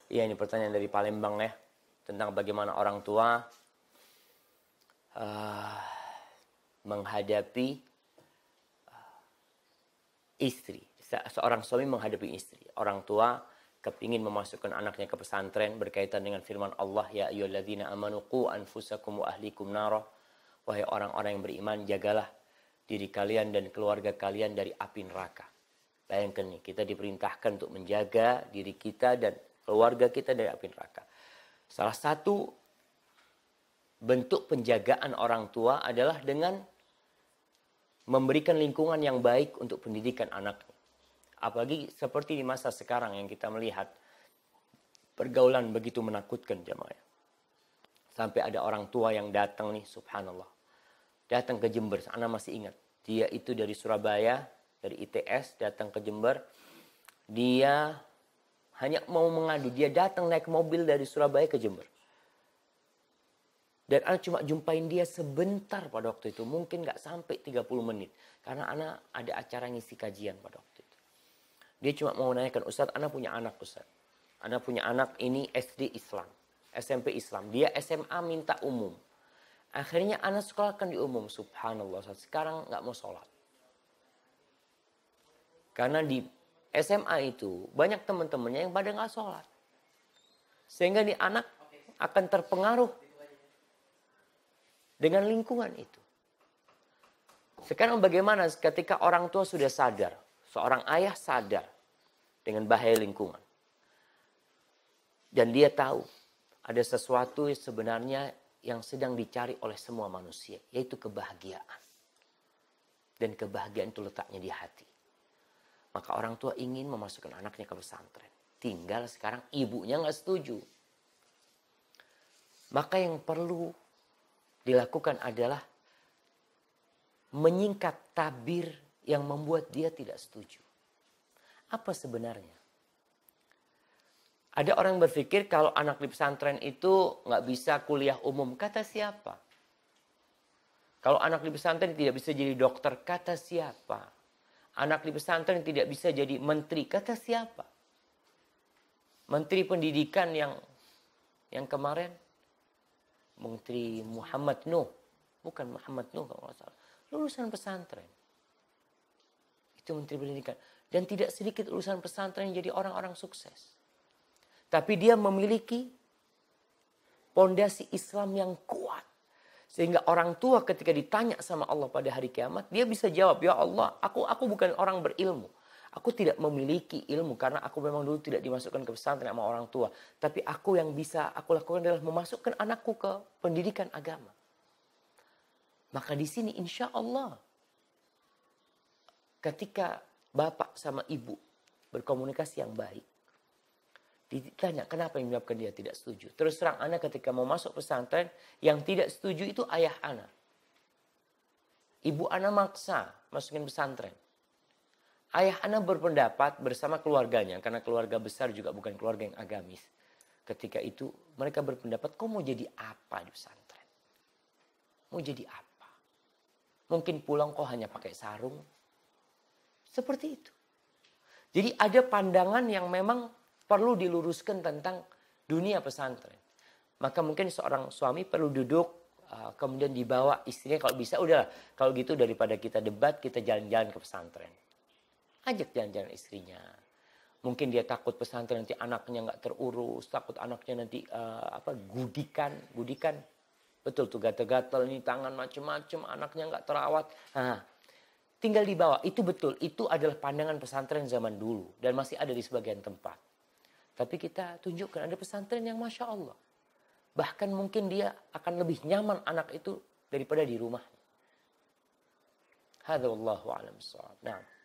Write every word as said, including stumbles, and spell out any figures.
Iya, ini pertanyaan dari Palembang ya, tentang bagaimana orang tua uh, menghadapi uh, istri. Se seorang suami menghadapi istri. Orang tua kepingin memasukkan anaknya ke pesantren berkaitan dengan firman Allah, ya ayyuhalladzina amanu qu anfusakum wa ahlikum nara. Wahai orang-orang yang beriman, jagalah diri kalian dan keluarga kalian dari api neraka. Bayangkan nih, kita diperintahkan untuk menjaga diri kita dan keluarga kita dari api neraka. Salah satu bentuk penjagaan orang tua adalah dengan memberikan lingkungan yang baik untuk pendidikan anaknya. Apalagi seperti di masa sekarang yang kita melihat pergaulan begitu menakutkan jemaah. Sampai ada orang tua yang datang nih, subhanallah. Datang ke Jember, Ana masih ingat. Dia itu dari Surabaya, dari I T S, datang ke Jember. Dia hanya mau mengadu. Dia datang naik mobil dari Surabaya ke Jember. Dan Ana cuma jumpain dia sebentar pada waktu itu. Mungkin nggak sampai tiga puluh menit. Karena Ana ada acara ngisi kajian pada waktu itu. Dia cuma mau nanyakan, Ustadz, Ana punya anak, Ustadz. Ana punya anak ini S D Islam. S M P Islam. Dia S M A minta umum. Akhirnya Ana sekolahkan di umum. Subhanallah. Sekarang nggak mau sholat. Karena di S M A itu banyak teman-temannya yang pada nggak sholat. Sehingga di anak akan terpengaruh dengan lingkungan itu. Sekarang bagaimana ketika orang tua sudah sadar. Seorang ayah sadar dengan bahaya lingkungan. Dan dia tahu ada sesuatu yang sebenarnya yang sedang dicari oleh semua manusia. Yaitu kebahagiaan. Dan kebahagiaan itu letaknya di hati. Maka orang tua ingin memasukkan anaknya ke pesantren. Tinggal sekarang ibunya nggak setuju. Maka yang perlu dilakukan adalah menyingkat tabir yang membuat dia tidak setuju. Apa sebenarnya? Ada orang berpikir kalau anak di pesantren itu nggak bisa kuliah umum. Kata siapa? Kalau anak di pesantren tidak bisa jadi dokter. Kata siapa? Anak di pesantren tidak bisa jadi menteri. Kata siapa? Menteri pendidikan yang yang kemarin. Menteri Muhammad Nuh. Bukan Muhammad Nuh kalau nggak salah. Lulusan pesantren. Itu menteri pendidikan. Dan tidak sedikit lulusan pesantren yang jadi orang-orang sukses. Tapi dia memiliki pondasi Islam yang kuat. Sehingga orang tua ketika ditanya sama Allah pada hari kiamat, dia bisa jawab, ya Allah, aku aku bukan orang berilmu. Aku tidak memiliki ilmu karena aku memang dulu tidak dimasukkan ke pesantren sama orang tua. Tapi aku yang bisa aku lakukan adalah memasukkan anakku ke pendidikan agama. Maka di sini insya Allah ketika bapak sama ibu berkomunikasi yang baik. Ditanya kenapa yang menyebabkan dia tidak setuju. Terus terang anak ketika mau masuk pesantren, yang tidak setuju itu ayah anak. Ibu anak maksa masukin pesantren. Ayah anak berpendapat bersama keluarganya, karena keluarga besar juga bukan keluarga yang agamis. Ketika itu mereka berpendapat, kau mau jadi apa di pesantren? Mau jadi apa? Mungkin pulang kau hanya pakai sarung. Seperti itu. Jadi ada pandangan yang memang perlu diluruskan tentang dunia pesantren. Maka mungkin seorang suami perlu duduk, uh, kemudian dibawa istrinya kalau bisa. Udah, kalau gitu daripada kita debat, kita jalan-jalan ke pesantren. Ajak jalan-jalan istrinya. Mungkin dia takut pesantren nanti anaknya nggak terurus, takut anaknya nanti uh, apa gudikan, gudikan. Betul tuh gatal-gatal ini tangan macem-macem, anaknya nggak terawat. Nah, tinggal dibawa. Itu betul. Itu adalah pandangan pesantren zaman dulu dan masih ada di sebagian tempat. Tapi kita tunjukkan ada pesantren yang Masya Allah. Bahkan mungkin dia akan lebih nyaman anak itu daripada di rumahnya. Hadza wallahu a'lam bissawab. Nah.